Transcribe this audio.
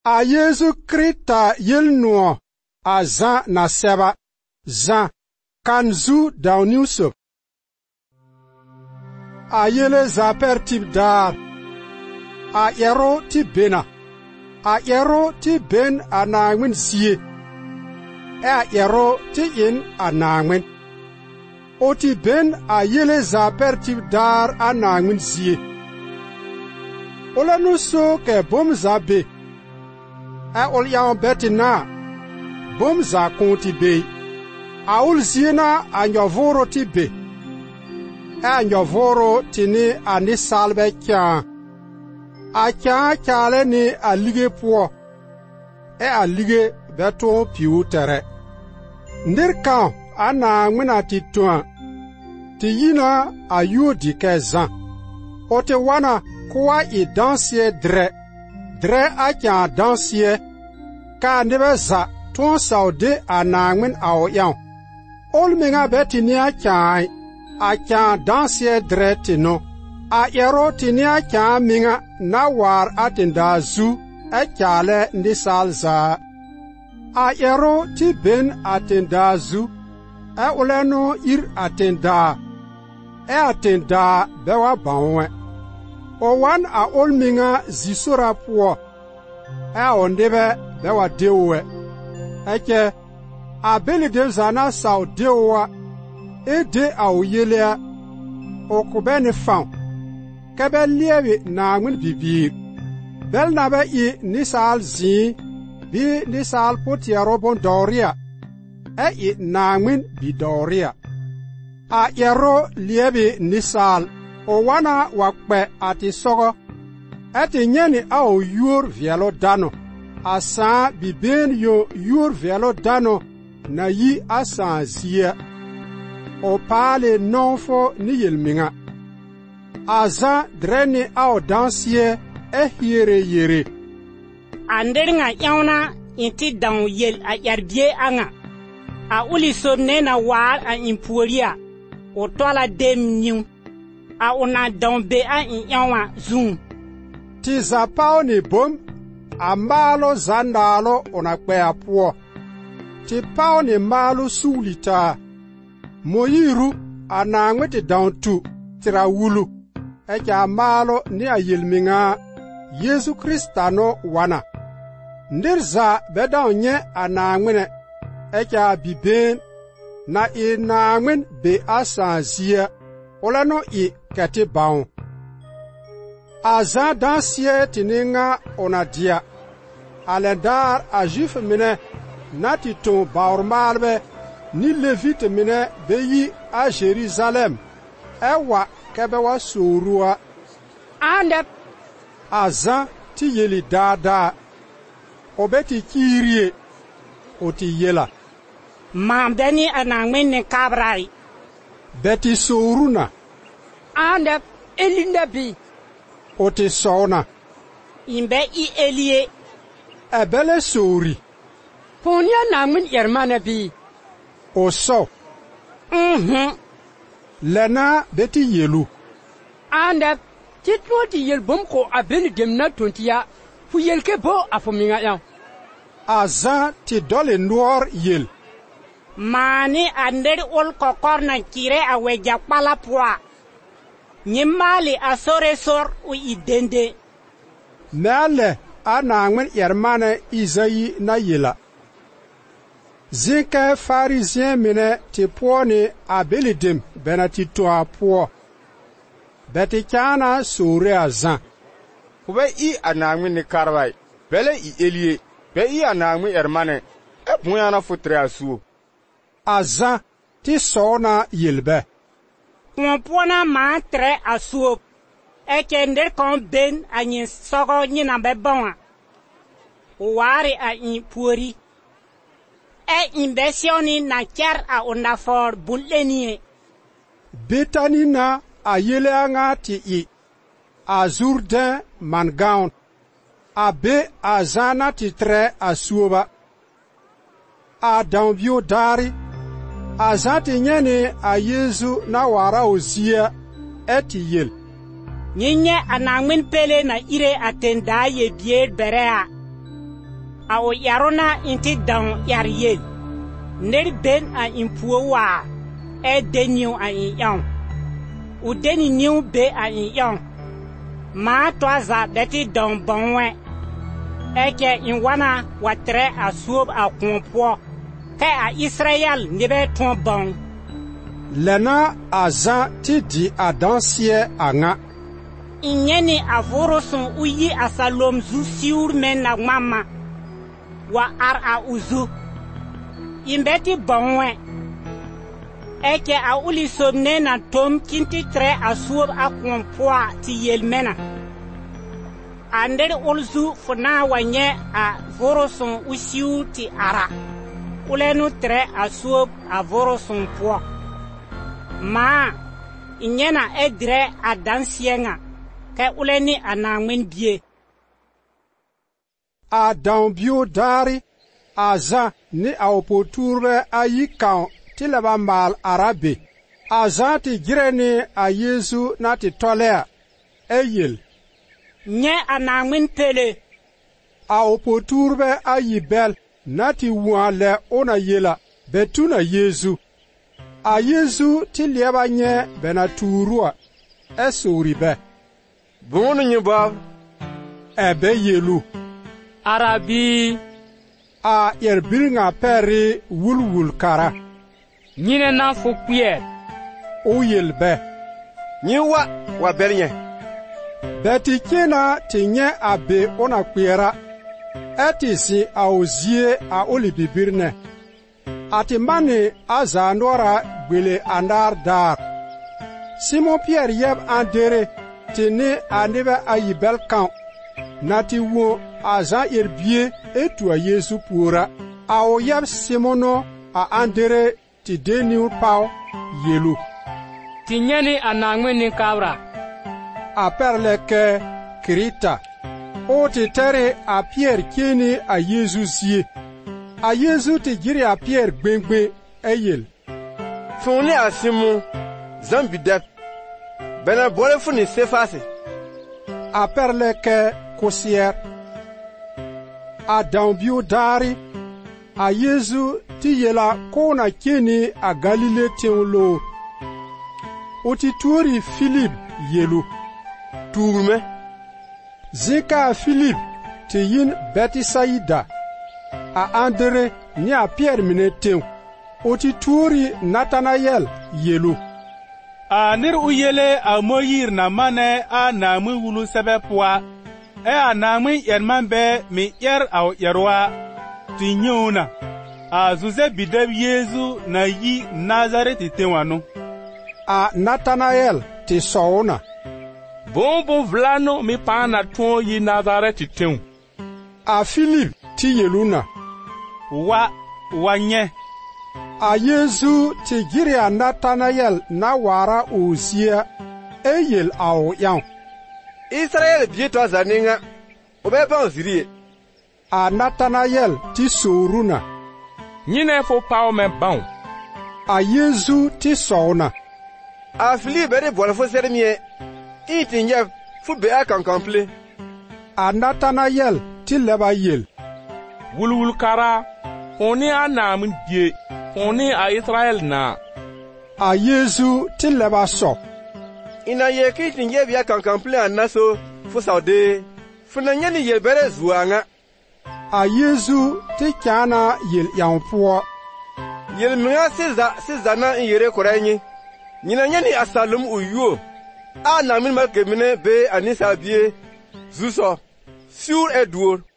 A Yesu Krista yel nuo a Zan na seba Zan kan zu dawn Yusuf. A yele zaper tip dar. A yero ti bena. A yero ti ben a nangwin siye. A yero ti in a nangwin. O ti ben a yele zaper tip dar a nangwin siye. Ola nu so ke bom zabe. A ol yaw beti na. Bom za konti be. A ul zina a nyovoro ti be. A nyovoro tini a ni salbe kyan. A kyan kyale ni a lige po. A lige beton piu tere. Ndir kan a na ngwina ti tuan. Ti yina a yu di ke zan. O te wana kwa i dansye dre. Dre a kyan dansye. Ka nebe za tuan saude a na ngwin a o yan. Ol minga beti ni a kyan. A kyan dansye dre tino. A yero tini a kyan minga na war atinda zu. E kyale ndi salza. A yero ti ben atinda zu. E uleno ir atinda. E atinda bewa banwe. O wan a ol minga zisura puo. E ondebe bewa dewe. Eke a beli de zana sao dewa. E de a uyelea. O kubeni fan. Kebe liewi na ngwin bibir. Bel na be i nisal zin. Bi nisal potiero bon doria. E i na ngwin bidoria. A yero liewi nisal. O wana wakpe ati sogo. Eti nyeni a o yur vielo dano. Asan biben yo yur vielo dano. Na yi asan ziya. O pale nonfo ni yelminga. Azan dreni a o dansye e yere. Anderinga yauna inti dan yel a yarbie anga. A uli sonne na war a impuria. O tola dem nyum. A ona dombe a inyawa zoom. Ti zapao ni bom. A malo zandalo ona kwe apuo. Ti pao ni malo sulita. Moyiru anangwete dantu tira wulu. Eke a malo ni a yelminga Yesu Kristano wana. Ndirza bedan nye anangwene. Eke a biben na i nangwen be asanzia. Olano i kati baon. Azan dansye tininga onadia. Alendar a jif mine nati ton baormalbe. Ni levite mine beyi a Jerusalem. Ewa kebewa surua. Ande. Azan ti yeli dada. Obeti kirie. Oti yela. Mamdeni anangwene kabrai. Beti suruna. Ande elinda bi. Oti sona. Imbe I elie. Ebele suri. Ponya nangwin yermane bi. Oso. Lena beti yelu. Ande titno ti yel bom ko abeni demna tontia fu yel ke bo afominga yan. Azan ti dole noir yel. Mani anderi ol kokor na kire a weja pala poa. Nyimali a sore sor u idende. Mele a nangwen yermane Izayi na yela. Zinke farizien mine ti pwoni a belidim bena ti toa pwo. Beti kana sure a zan. Kube I anangwen ni karwai. Bele I elie. Be I anangwen ermane. E pwanyana futre asuo. A zan ti sona yelbe. Pwona ma tre asuo. Eke nder kon ben a nyin sogo nyina bebonwa. Wari a in puori. E inversioni na kyer a ondafor bulenie. Betani na a yele anga ti I. A Jourdain mangaon. A be a zana ti tre a suoba. A danbio dari. A zati nyene a Yesu na wara ozia eti yel. Nyinye anangmin pele na ire atenda ye bier berea. a o yarona inti dan yar yel. Ner ben a impuo wa e deniu a in yon. U deni niu be a in yon. Ma toaza beti dan bonwe. Eke in wana watre a suob a konpo. Ke a Israel nebe ton bon. Lena a Zan ti di a dansie a nga. Inyeni a voroson uyi a salom zu siur men na mama. Wa ar a uzu. Imbeti bonwe. Eke a uli somne na tom kinti tre a suob a konpoa ti yelmena. Ander ulzu funa wanye a voroson usiu ti ara. Ulenu tre a suob a voroson poa. Ma, inyena edre a dansienga. Ke uleni anangwen bie. A dan bio dari, a Zan ni a opoturbe a yi kan ti leba mal arabe. A Zan ti gireni a Yesu na ti tolea. Eyel. Nye anangwen pele. A opoturbe a yi bel na ti wan le ona yela betu na Yesu. A Yesu ti lieba nye bena turua. Esuri be. Bunu nye bab. Ebe yelu. Arabi. A yerbil nga peri wul kara. Nyine na fukpier. O yel be. Nye wa belnye. Beti kena ti nye abe ona kwera. Eti si a ozie a oli bibirne. Ati mani a zandora gwele andar dar. Simon Pierre yeb andere ti ne a nebe a yibel kan. Nati wo a Zan yerbie etu a Yesu pura. A o yeb Simono a andere ti deni pao yelu. Ti nyeni anangwen ni kabra. A perle ke Krita. O ti tere a Pierre keni a Yesu zie. A Yesu ti giri a Pierre gbengbe eyel. Funi a Simon Zan bidet. Bena bole funi sefase. A perle ke kosier. A dan bio dari. A Yesu ti yela kona keni a Galile teolo. O ti tuori Philip yelu. Turume. Zika a Philip ti yin Betisaida. A Andre ni a Pierre mineteu. O ti tuori Nathanael yelu. A nir uyele a moyir na mane a namwi wulu sebe pwa. A namwi yerman be mi yer au yerwa. Ti nyona. A zuze bideb Yezu na yi Nazareti tewano. A Nathanael ti soona. Bon vlano mi pa na ton yi Nazareti tew. A Philip ti yeluna. Wanye. A Yesu ti giri a Nathanael na wara ozia. Eyel a o yan. Israel bie to zaninga. Obe ban zirie. A Nathanael ti soruna. Nyine fo pao me bon. A Yesu ti soona. A Philip bere bol fo sermie. Iti nye fu be a kankample. A Nathanael ti leba yel. Wulwul kara. Foni a namun die. Foni a Israel na. A Yesu ti leba so. Ina ye kiti nye bia kankample anaso fu saude. Funa nye ni yelbere zuanga. A Yesu ti kana yel yanpuo. Yel mga siza na yere korenyi. Nyina nye ni asalum uyuo. A namin malkemine be anisa bie. Zuso. Sur eduor.